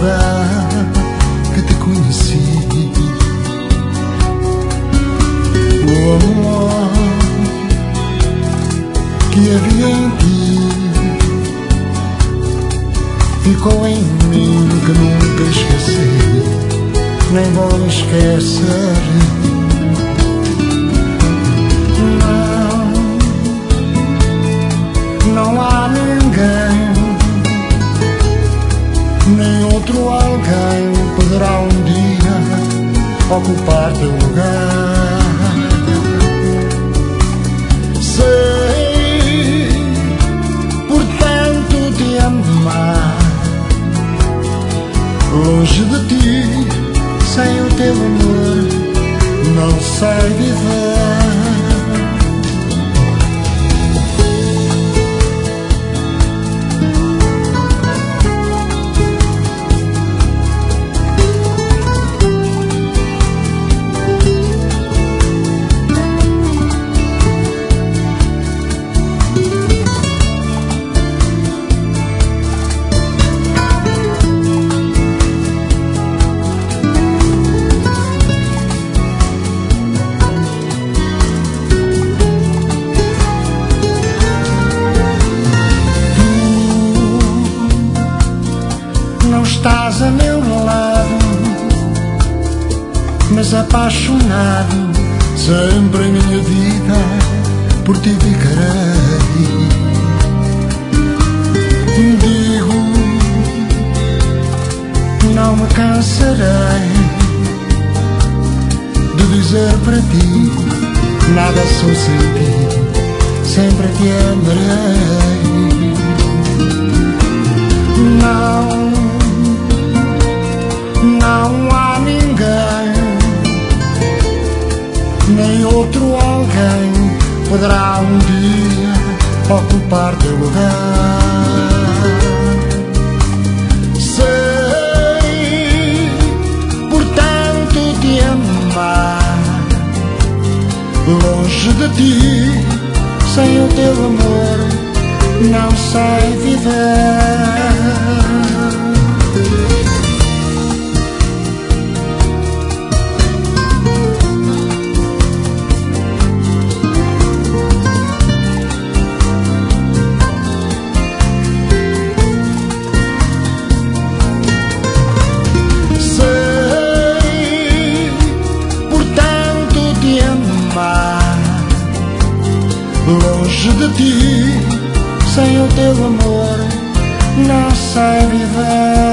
lugar que te conheci. O amor que havia em ti ficou em mim, que nunca esqueci, nem vou esquecer. Não há ninguém, nem outro alguém poderá um dia ocupar teu lugar. Sei, por tanto te amar, longe de ti, sem o teu amor, não sei viver. Estás a meu lado, mas apaixonado, sempre em minha vida por ti ficarei. Digo, não me cansarei de dizer para ti, nada sou sem ti, sempre te amarei. Não há ninguém, nem outro alguém poderá um dia ocupar teu lugar. Sei, portanto, te amar, longe de ti, sem o teu amor, não sei viver. Longe de ti, sem o teu amor, não sei viver.